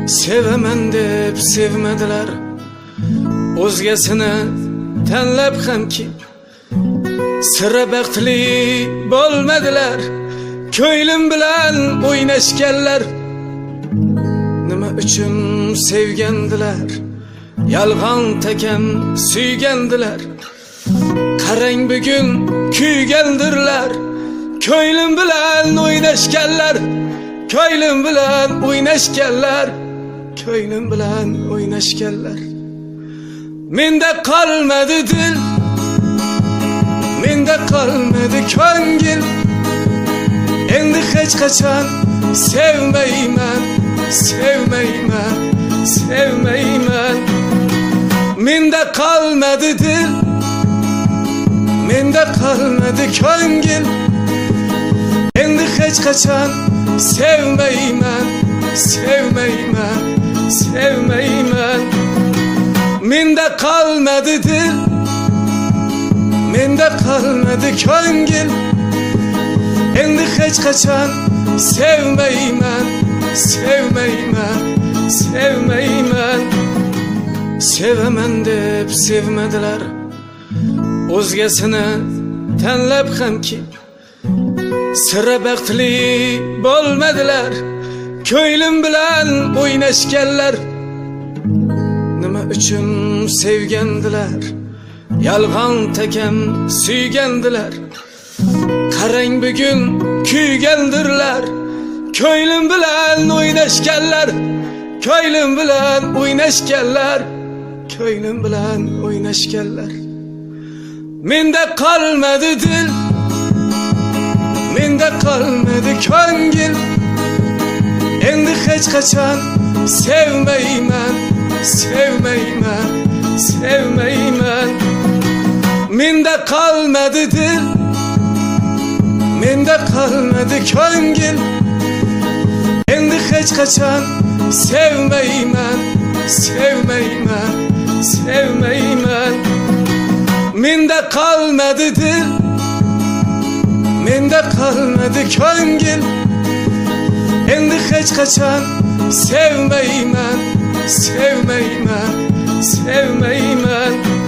Sevaman deb sevmadilar, o'zgasini tanlab hamki sira baxtli bo'lmadilar. Ko'nglim bilan o'ynashganlar, nima uchun sevgandilar? Yolg'on takam suygandilar. Qarang bugun kuygandirlar. Ko'nglim bilan o'ynashganlar, ko'nglim bilan o'ynashganlar, ko'nglim bilan o'ynashganlar. Menda qolmadi dil, menda qolmadi ko'ngil. Endi hech qachon sevmayman, sevmayman, sevmayman. Menda qolmadi dil, menda qolmadi ko'ngil. Endi hech qachon sevmayman, sevmayman, sevmayman. Menda qolmadi dil, menda qolmadi ko'ngil. Endi hech qachon sevmayman, sevmayman, sevmayman. Sevaman deb sevmadilar, o'zgasini tanlab hamki sira baxtli bo'lmadilar. Ko'nglim bilan o'ynashganlar, nima uchun sevgandilar? Yolg'on takam suygandilar. Qarang bugun kuygandirlar. Ko'nglim bilan o'ynashganlar, ko'nglim bilan o'ynashganlar, ko'nglim bilan o'ynashganlar. Menda qolmadi dil, menda qolmadi ko'ngil. Endi hech qachon sevmayman, sevmayman, sevmayman. Menda qolmadi dil, menda qolmadi ko'ngil. Endi hech qachon sevmayman, sevmayman, sevmayman. Menda qolmadi dil, menda qolmadi ko'ngil. Endi hech qachon sevmayman, sevmayman, sevmayman.